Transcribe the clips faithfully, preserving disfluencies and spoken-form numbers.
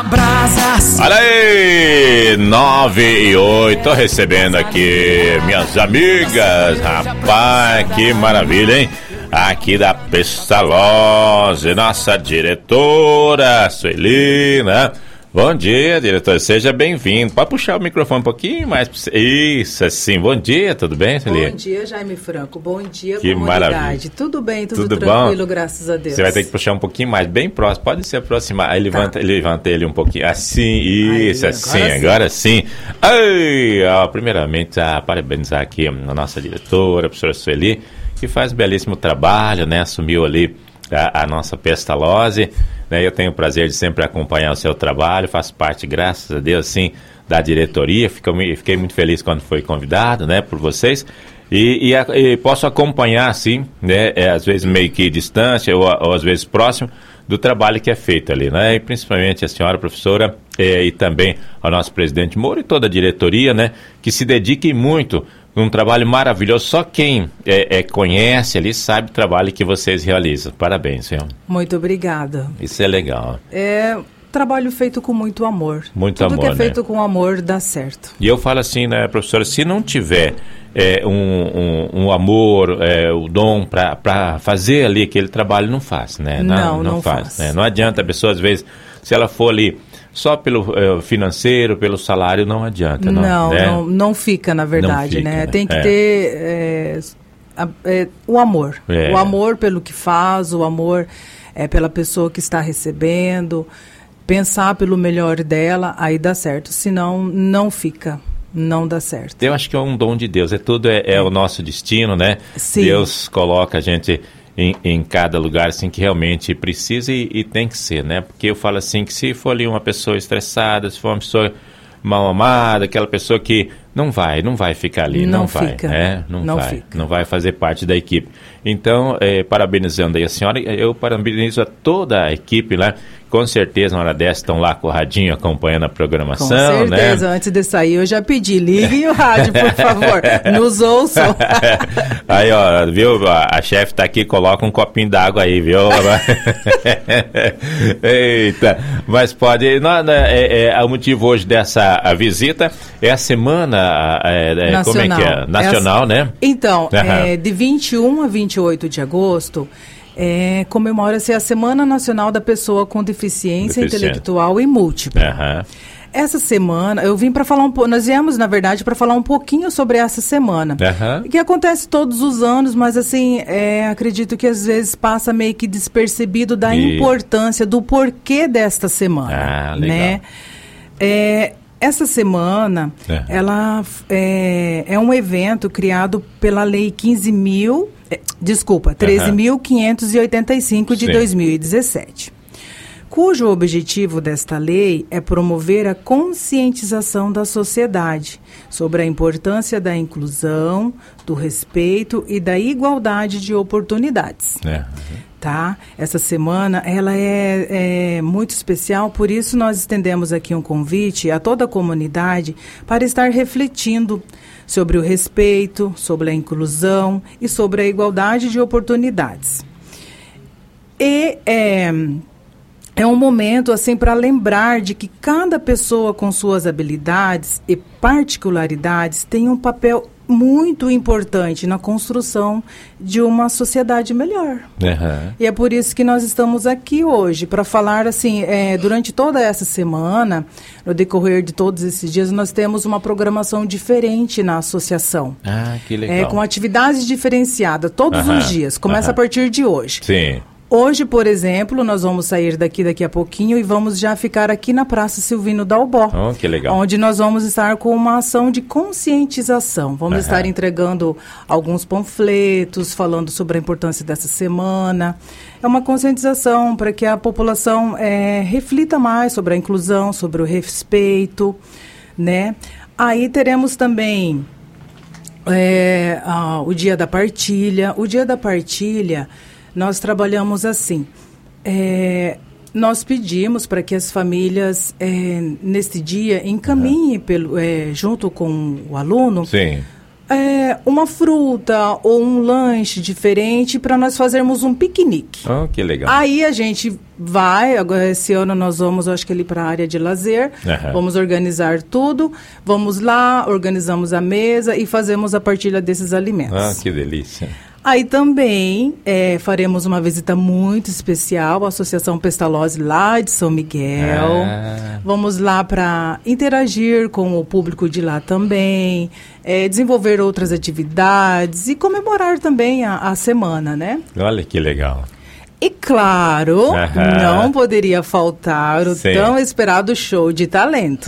Brasas. Olha aí, nove e oito, tô recebendo aqui minhas amigas, rapaz, que maravilha, hein? Aqui da Pestalozzi, nossa diretora, Sueli, né? Bom dia, diretor, seja bem-vindo. Pode puxar o microfone um pouquinho mais. Isso, assim, bom dia, tudo bem, Sueli? Bom dia, Jaime Franco, bom dia, que comunidade. Maravilha. Tudo bem, tudo, tudo tranquilo, bom? Graças a Deus. Você vai ter que puxar um pouquinho mais, bem próximo, pode se aproximar. Aí levanta, tá. levanta ele um pouquinho, assim, isso, aí, assim, agora, agora sim. sim. Ai, ó, primeiramente, a parabenizar aqui a nossa diretora, a professora Sueli, que faz um belíssimo trabalho, né, assumiu ali a, a nossa Pestalozzi. Eu tenho o prazer de sempre acompanhar o seu trabalho, faço parte, graças a Deus, sim, da diretoria. Fico, fiquei muito feliz quando fui convidado, né, por vocês. E, e, e posso acompanhar, sim, né, é, às vezes meio que distância ou, ou às vezes próximo do trabalho que é feito ali, né, e principalmente a senhora professora é, e também ao nosso presidente Moura e toda a diretoria, né, que se dediquem muito. Um trabalho maravilhoso. Só quem é, é, conhece ali sabe o trabalho que vocês realizam. Parabéns, senhor. Muito obrigada. Isso é legal. É trabalho feito com muito amor. Muito Tudo amor, que é né? feito com amor dá certo. E eu falo assim, né, professora, se não tiver é, um, um, um amor, é, o dom para fazer ali aquele trabalho, não faz, né? Não, não, não, não faz. faz. Né? Não adianta a pessoa, às vezes, se ela for ali só pelo é, financeiro, pelo salário, não adianta. Não, não, né? não, não fica, na verdade, fica, né? né? Tem que é. ter é, a, é, o amor. É. O amor pelo que faz, o amor é, pela pessoa que está recebendo, pensar pelo melhor dela, aí dá certo. Senão, não fica. Não dá certo. Eu acho que é um dom de Deus. É tudo é, é o nosso destino, né? Sim. Deus coloca a gente em, em cada lugar assim que realmente precisa e, e tem que ser, né? Porque eu falo assim que se for ali uma pessoa estressada, se for uma pessoa mal amada, aquela pessoa que não vai, não vai ficar ali, não, não vai, fica. né? Não, não vai, fica. não vai fazer parte da equipe. Então, é, parabenizando aí a senhora, eu parabenizo a toda a equipe, né? Com certeza, na hora dessa, estão lá com o radinho acompanhando a programação, com certeza, né? Antes de sair, eu já pedi, liguem o rádio, por favor, nos ouçam. Aí, ó, viu, a, a chefe tá aqui, coloca um copinho d'água aí, viu? Eita, mas pode, não, não, é, é, o motivo hoje dessa a visita é a semana, é, é, como é que é? Nacional, é a, né? Então, uhum. é, de vinte e um a vinte e oito de agosto, É, comemora-se a Semana Nacional da Pessoa com Deficiência Deficiente. Intelectual e Múltipla. Uhum. Essa semana, eu vim para falar um pouco, nós viemos, na verdade, para falar um pouquinho sobre essa semana, uhum. que acontece todos os anos, mas assim, é, acredito que às vezes passa meio que despercebido da e... importância, do porquê desta semana. Ah, legal. Né? É, essa semana, uhum. ela é, é um evento criado pela Lei quinze mil... Desculpa, treze mil quinhentos e oitenta e cinco de Sim. dois mil e dezessete, cujo objetivo desta lei é promover a conscientização da sociedade sobre a importância da inclusão, do respeito e da igualdade de oportunidades. É. Uhum. Tá? Essa semana ela é, é muito especial, por isso nós estendemos aqui um convite a toda a comunidade para estar refletindo sobre o respeito, sobre a inclusão e sobre a igualdade de oportunidades. E é, é um momento assim para lembrar de que cada pessoa com suas habilidades e particularidades tem um papel muito importante na construção de uma sociedade melhor. Uhum. E é por isso que nós estamos aqui hoje, para falar assim, é, durante toda essa semana, no decorrer de todos esses dias, nós temos uma programação diferente na associação. Ah, que legal. É, com atividades diferenciadas, todos uhum. os dias, começa uhum. a partir de hoje. Sim. Hoje, por exemplo, nós vamos sair daqui daqui a pouquinho e vamos já ficar aqui na Praça Silvino Dalbó. Oh, que legal. Onde nós vamos estar com uma ação de conscientização. Vamos uhum. estar entregando alguns panfletos, falando sobre a importância dessa semana. É uma conscientização para que a população é, reflita mais sobre a inclusão, sobre o respeito, né? Aí teremos também é, ah, o Dia da Partilha. O Dia da Partilha... Nós trabalhamos assim, é, nós pedimos para que as famílias, é, neste dia, encaminhem, uhum. pelo, é, junto com o aluno, Sim. É, uma fruta ou um lanche diferente para nós fazermos um piquenique. Oh, que legal. Aí a gente vai, agora esse ano nós vamos, acho que ali para a área de lazer, uhum. Vamos organizar tudo, vamos lá, organizamos a mesa e fazemos a partilha desses alimentos. Ah, que delícia. Aí também é, faremos uma visita muito especial à Associação Pestalozzi lá de São Miguel. Ah. Vamos lá para interagir com o público de lá também, é, desenvolver outras atividades e comemorar também a, a semana, né? Olha que legal. E claro, uhum. Não poderia faltar o Sim. tão esperado show de talentos.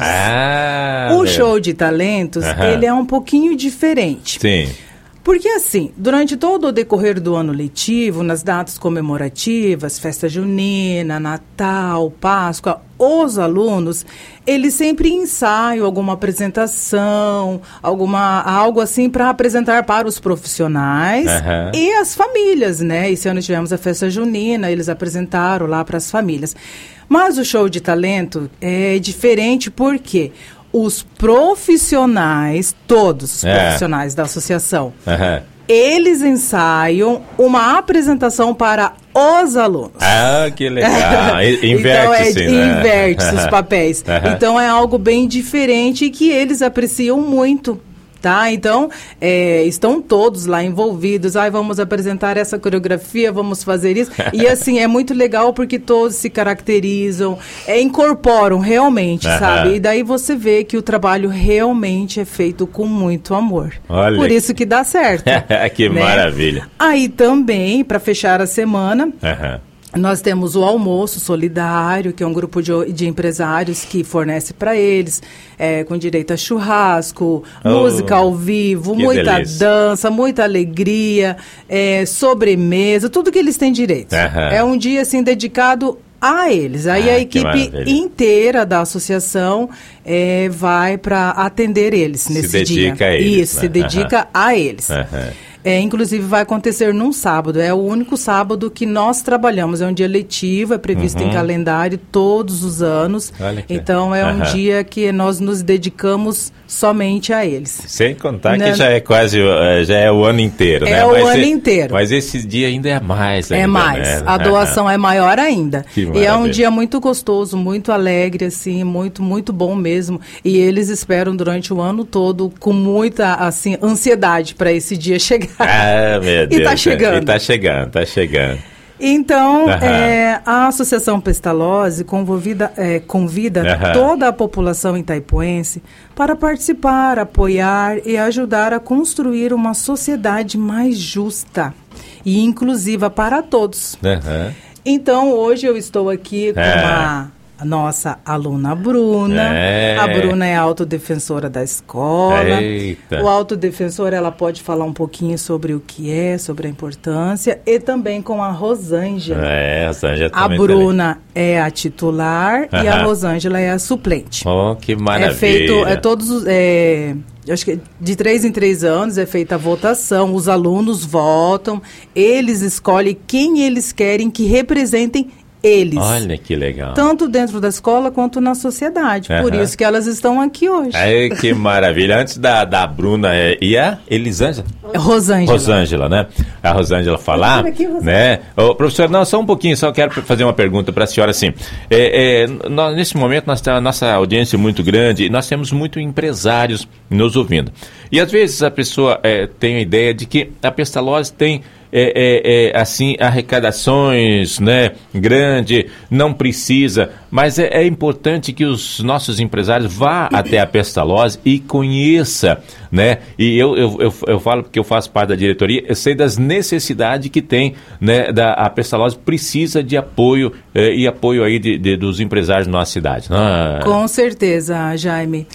Ah, o meu. show de talentos, uhum. ele é um pouquinho diferente. Sim. Porque assim, durante todo o decorrer do ano letivo, nas datas comemorativas, festa junina, Natal, Páscoa, os alunos, eles sempre ensaiam alguma apresentação, alguma, algo assim para apresentar para os profissionais uhum. e as famílias, né? Esse ano tivemos a festa junina, eles apresentaram lá para as famílias. Mas o show de talento é diferente porque os profissionais, todos os é. profissionais da associação, uhum. eles ensaiam uma apresentação para os alunos. Ah, que legal. Inverte-se, então, é, né? Inverte-se os papéis. Uhum. Então, é algo bem diferente e que eles apreciam muito. Tá? Então, é, estão todos lá envolvidos. Ai, vamos apresentar essa coreografia, vamos fazer isso. E assim, é muito legal porque todos se caracterizam, é, incorporam realmente, uhum. sabe? E daí você vê que o trabalho realmente é feito com muito amor. Olha. Por isso que dá certo. Que né? Maravilha. Aí também, para fechar a semana... Uhum. Nós temos o Almoço Solidário, que é um grupo de, de empresários que fornece para eles, é, com direito a churrasco, oh, música ao vivo, muita delícia. dança, muita alegria, é, sobremesa, tudo que eles têm direito. Uhum. É um dia, assim, dedicado a eles. Aí ah, a equipe inteira da associação é, vai para atender eles nesse dia. Se dedica a eles. Isso, né? se dedica uhum. a eles. Uhum. É, inclusive vai acontecer num sábado, é o único sábado que nós trabalhamos, é um dia letivo, é previsto uhum. em calendário todos os anos, então é um uhum. dia que nós nos dedicamos somente a eles. Sem contar Não. que já é quase, já é o ano inteiro, é né? É o mas ano é, inteiro. Mas esse dia ainda é mais ainda, É mais, né? a doação uhum. é maior ainda. Que e é um dia muito gostoso, muito alegre, assim, muito, muito bom mesmo, e eles esperam durante o ano todo com muita, assim, ansiedade para esse dia chegar. Ah, meu Deus. E tá chegando. E tá chegando, tá chegando. Então, uhum. é, a Associação Pestalozzi convida, é, convida uhum. toda a população itaipuense para participar, apoiar e ajudar a construir uma sociedade mais justa e inclusiva para todos. Uhum. Então, hoje eu estou aqui com é. a... A nossa aluna Bruna, é. a Bruna é a autodefensora da escola. Eita. O autodefensor, ela pode falar um pouquinho sobre o que é, sobre a importância, e também com a Rosângela. É, a Rosângela A Bruna tá é a titular uh-huh. e a Rosângela é a suplente. Oh, que maravilha. É feito, é todos os... É, acho que de três em três anos é feita a votação, os alunos votam, eles escolhem quem eles querem que representem eles. Olha que legal. Tanto dentro da escola quanto na sociedade. Uhum. Por isso que elas estão aqui hoje. Ai, que maravilha. Antes da, da Bruna é, e a Elisângela? Rosângela. Rosângela, né? A Rosângela falar, aqui, Rosângela. Né? Ô, professor, não, só um pouquinho, só quero fazer uma pergunta para a senhora, assim. É, é, nós, nesse momento, nós temos a nossa audiência é muito grande e nós temos muitos empresários nos ouvindo. E às vezes a pessoa é, tem a ideia de que a Pestalozzi tem É, é, é, assim, arrecadações, né, grande, não precisa, mas é, é importante que os nossos empresários vá até a Pestalozzi e conheça, né, e eu, eu, eu, eu falo porque eu faço parte da diretoria, eu sei das necessidades que tem, né, da, a Pestalozzi precisa de apoio é, e apoio aí de, de, dos empresários na nossa cidade. Ah. Com certeza, Jaime.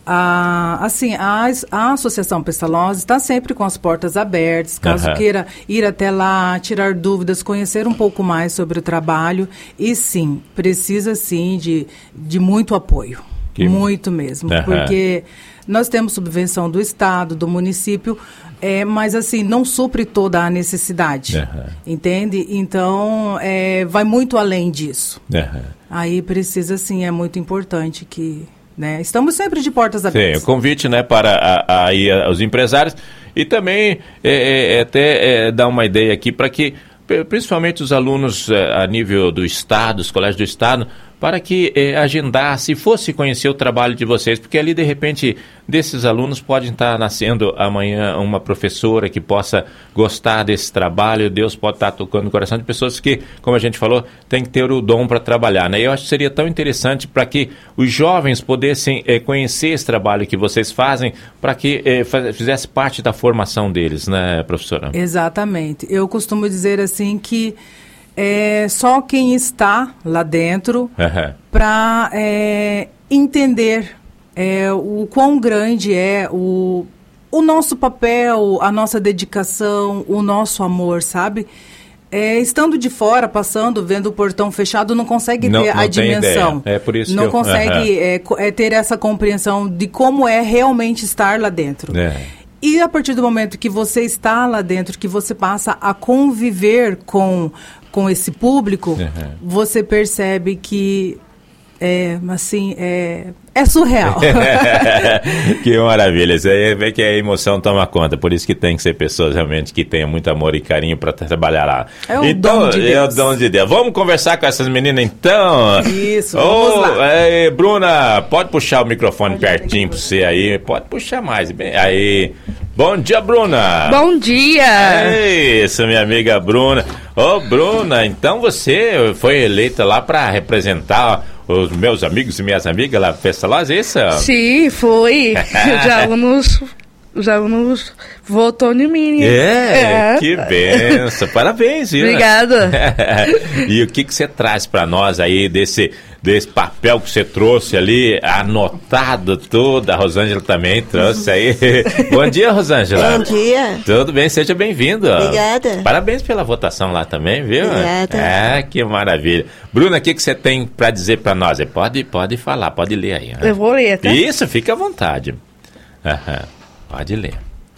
Ah, assim, a, a Associação Pestalozzi está sempre com as portas abertas, caso uhum. queira ir até lá, tirar dúvidas, conhecer um pouco mais sobre o trabalho. E sim, precisa sim de, de muito apoio, que... muito mesmo, uhum. porque nós temos subvenção do Estado, do município, é, mas assim, não supre toda a necessidade, uhum. entende? Então, é, vai muito além disso. Uhum. Aí precisa sim, é muito importante que... né? Estamos sempre de portas abertas. Sim, o convite, né, para a, a, a, os empresários e também é, é, até é, dar uma ideia aqui para que, principalmente os alunos é, a nível do Estado, os colégios do Estado, para que eh, agendasse, fosse conhecer o trabalho de vocês, porque ali, de repente, desses alunos pode estar nascendo amanhã uma professora que possa gostar desse trabalho, Deus pode estar tocando no coração de pessoas que, como a gente falou, tem que ter o dom para trabalhar, né? Eu acho que seria tão interessante para que os jovens pudessem eh, conhecer esse trabalho que vocês fazem, para que eh, faz, fizesse parte da formação deles, né, professora? Exatamente. Eu costumo dizer assim que é só quem está lá dentro uhum. para é, entender é, o quão grande é o, o nosso papel, a nossa dedicação, o nosso amor, sabe? É, estando de fora, passando, vendo o portão fechado, não consegue não, ter não a dimensão. Ideia. É por isso não que eu... consegue uhum. é, é, ter essa compreensão de como é realmente estar lá dentro. É. E a partir do momento que você está lá dentro, que você passa a conviver com, com esse público, uhum. você percebe que é, assim, é, é surreal. Que maravilha. Você vê que a emoção toma conta. Por isso que tem que ser pessoas realmente que tenham muito amor e carinho para trabalhar lá. É o então, dom de Deus. É o dom de Deus. Vamos conversar com essas meninas então? Isso, vamos oh, lá. É, Bruna, pode puxar o microfone pertinho para você aí. Pode puxar mais. Bem, aí. Bom dia, Bruna. Bom dia. Isso, minha amiga Bruna. Ô, oh, Bruna, então você foi eleita lá para representar os meus amigos e minhas amigas lá na Festa Loz, é isso? Sim, foi. Os alunos, os alunos votou em mim. É, é. Que benção. Parabéns, viu? Obrigada. E o que, que você traz para nós aí desse, desse papel que você trouxe ali, anotado tudo? A Rosângela também trouxe aí. Bom dia, Rosângela. Bom dia. Tudo bem, seja bem-vindo. Obrigada. Parabéns pela votação lá também, viu? Obrigada. É, que maravilha. Bruna, o que, que você tem para dizer para nós? Pode, pode falar, pode ler aí. Né? Eu vou ler, tá? Isso, fica à vontade. Uhum. Pode ler.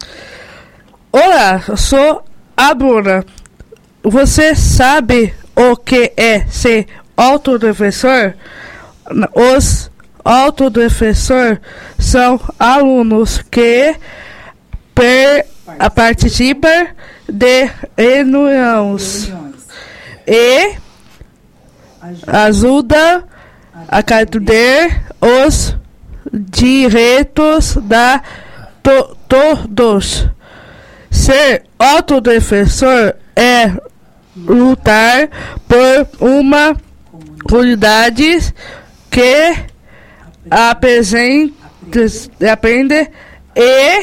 Olá, eu sou a Bruna. Você sabe o que é ser autodefensor? Os autodefensores são alunos que per, participam de reuniões e ajudam a garantir os direitos da to, todos. Ser autodefensor é lutar por uma comunidade que apresenta, aprende e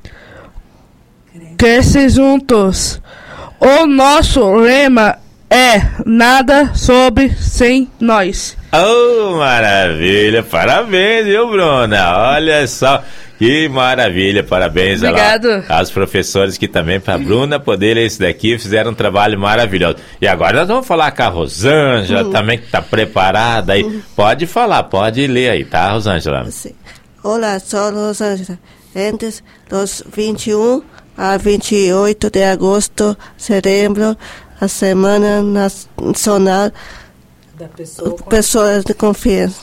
cresce juntos. O nosso lema é nada sobre sem nós. Oh, maravilha! Parabéns, viu, Bruna? Olha só. Que maravilha, parabéns Obrigado. Aos professores que também, para a Bruna poder ler isso daqui, fizeram um trabalho maravilhoso. E agora nós vamos falar com a Rosângela, uhum. também que está preparada aí. Uhum. Pode falar, pode ler aí, tá, Rosângela? Sim. Olá, sou Rosângela. Entre os vinte e um a vinte e oito de agosto, celebro a Semana Nacional da Pessoa Pessoas de Confiança,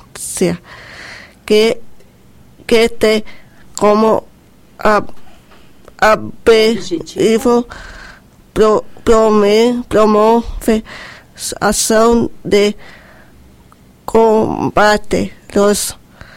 que que tem como objetivo pro, promover ação de combate aos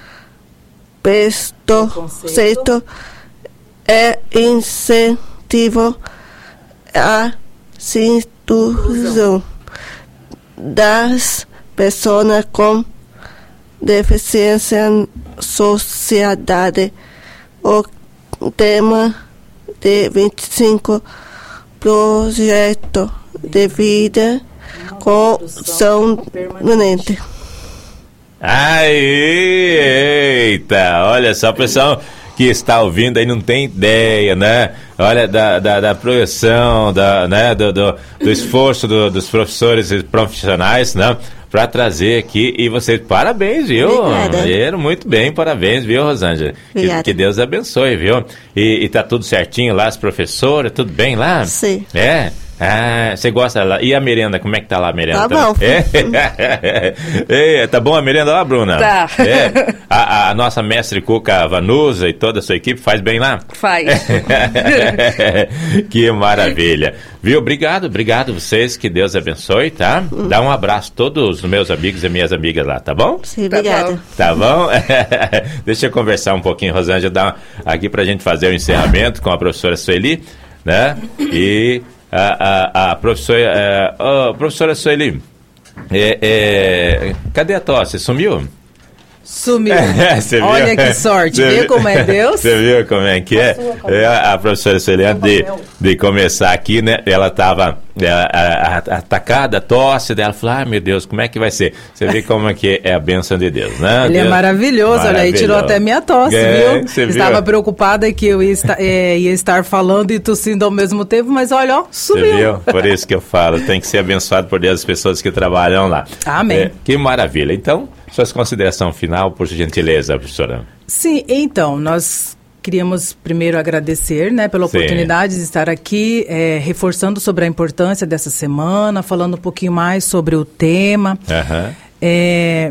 preconceitos e incentivo à inclusão das pessoas com deficiência na sociedade. O tema de vinte e cinco projeto de vida com ação permanente. Aí, eita, olha só, pessoal que está ouvindo aí não tem ideia, né? Olha, da, da, da projeção, da, né? do, do, do esforço do, dos professores e profissionais, né? Para trazer aqui, e vocês, parabéns, viu? Obrigada. Muito bem, parabéns, viu, Rosângela? Que, que Deus abençoe, viu? E, e tá tudo certinho lá, as professoras, tudo bem lá? Sim. É? Ah, você gosta lá. E a merenda, como é que tá lá a merenda? Tá bom. É? É, tá bom a merenda lá, Bruna? Tá. É. A, a nossa mestre Cuca Vanusa e toda a sua equipe faz bem lá? Faz. Que maravilha. Viu? Obrigado, obrigado vocês, que Deus abençoe, tá? Dá um abraço a todos os meus amigos e minhas amigas lá, tá bom? Sim, Tá obrigada. bom. Tá bom? Deixa eu conversar um pouquinho, Rosângela, dar aqui pra gente fazer o encerramento com a professora Sueli, né? E a, a, a professora, é, oh, professora Sueli, é, é, cadê a tosse? Sumiu? Sumiu. Você viu? Olha que sorte. Você Vê viu? como é Deus. Você viu como é que é? É, a professora Sueli, de, de começar aqui, né? Ela estava atacada, tosse dela. Falou, ah, meu Deus, como é que vai ser? Você vê como é que é a bênção de Deus, né? Ele Deus, é maravilhoso, olha aí, tirou até minha tosse, É, viu? você viu? Estava preocupada que eu ia estar, é, ia estar falando e tossindo ao mesmo tempo, mas olha, ó, Você sumiu. viu? Por isso que eu falo, tem que ser abençoado por Deus as pessoas que trabalham lá. Amém. É, que maravilha. Então, suas considerações final, por gentileza, professora. Sim, então, nós queríamos primeiro agradecer, né, pela Sim. oportunidade de estar aqui, é, reforçando sobre a importância dessa semana, falando um pouquinho mais sobre o tema, Aham. é,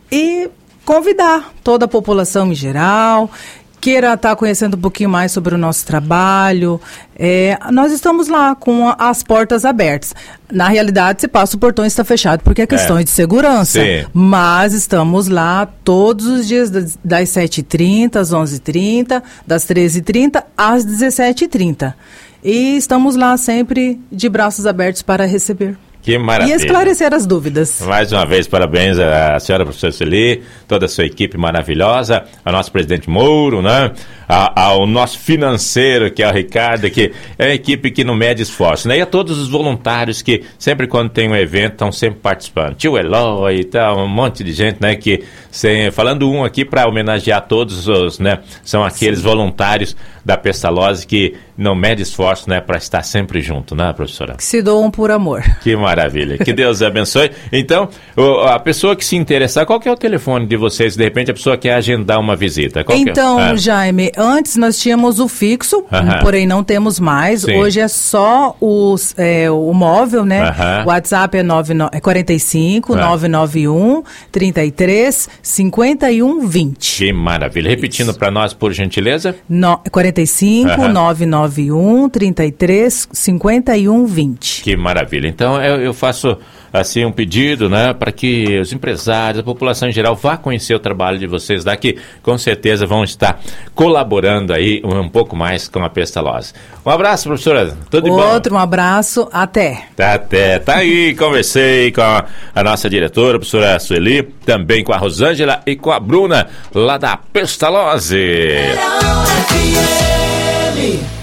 e convidar toda a população em geral, queira estar conhecendo um pouquinho mais sobre o nosso trabalho. É, nós estamos lá com a, as portas abertas. Na realidade, se passa o portão está fechado porque é questões É. de segurança. Sim. Mas estamos lá todos os dias das, das sete e trinta às onze e trinta, das treze e trinta às dezessete e trinta. E estamos lá sempre de braços abertos para receber. Que maravilha. E esclarecer as dúvidas. Mais uma vez, parabéns à senhora professora Sueli, toda a sua equipe maravilhosa, ao nosso presidente Mouro, né? A, ao nosso financeiro, que é o Ricardo, que é a equipe que não mede esforço, né? E a todos os voluntários que sempre quando tem um evento estão sempre participando. Tio Eloy e tal, um monte de gente, né? Que, sem, falando um aqui para homenagear todos os, né? São aqueles Sim. voluntários da Pestalozzi que não mede esforço, né? Para estar sempre junto, né, professora? Que se doam por amor. Que maravilha. Que Deus abençoe. Então, o, a pessoa que se interessar, qual que é o telefone de vocês? De repente a pessoa quer agendar uma visita. Qual então, que é? ah. Jaime, antes nós tínhamos o fixo, Aham. porém não temos mais. Sim. Hoje é só os, é, o móvel, né? Aham. O WhatsApp é, nove, é quarenta e cinco, Ah. nove nove um, trinta e três, cinquenta e um, vinte. Que maravilha. Repetindo para nós, por gentileza. No, quarenta e cinco, Aham. nove nove um, trinta e três, cinquenta e um, vinte. Que maravilha. Então, eu, eu faço assim um pedido, né, para que os empresários, a população em geral vá conhecer o trabalho de vocês daqui, com certeza vão estar colaborando aí um, um pouco mais com a Pestalozzi. Um abraço, professora. Tudo de bom? Outro, um abraço, até. Tá, até. Tá aí, conversei com a, a nossa diretora, a professora Sueli, também com a Rosângela e com a Bruna, lá da Pestalozzi.